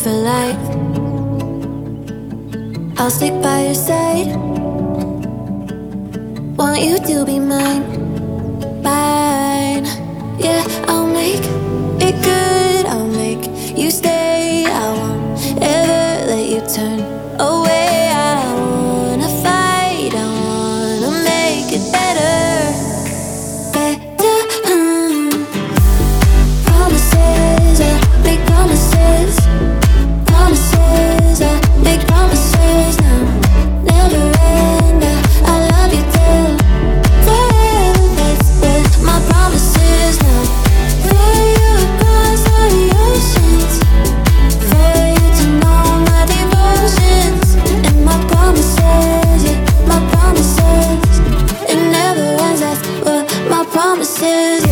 for life. I'll stick by your side. Want you to be mine, mine. Yeah, I'll make it good. I'll make you stay. I won't ever let you turn away. I wanna fight. I wanna make it better, better. Promises, I make promises. Promises, I make promises now. Never end. I love you till forever. That's what my promises now. For you across all the oceans. For you to know my devotions. And my promises, yeah, my promises. It never ends. That's what my promises.